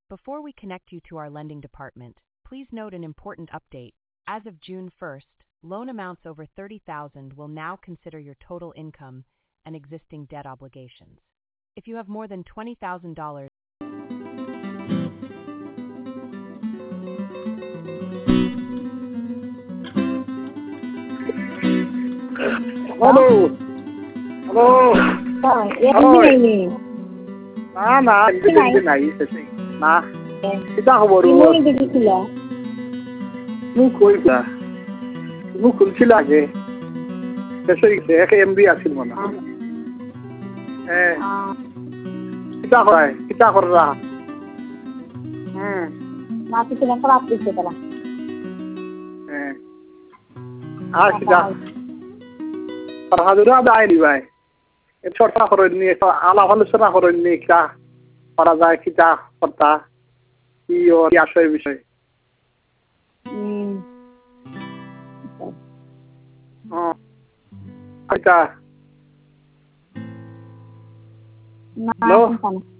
Before we connect you to our lending department, please note an important update. As of June 1st, loan amounts over $30,000 will now consider your total income and existing debt obligations. If you have more than $20,000, Hello. Hello. Oi. Na, hindi na isa. Na. Kita খবর তুমি দেখেছিল তুমি কইলা তুমি খুলছিল আগে শেষ হয়ে গেছে এক এমবি আছিল মনে কিতা কররা না কিছু না খারাপ দিচ্ছে তারা আর কিতা ফারহাদুরা দাইলি ভাই এ চর্চা করেন নিয়ে আলাপ আলোচনা করেন নিয়ে কিতা করা যায় কিতা করতা কি আসয় বিষয় আচ্ছা না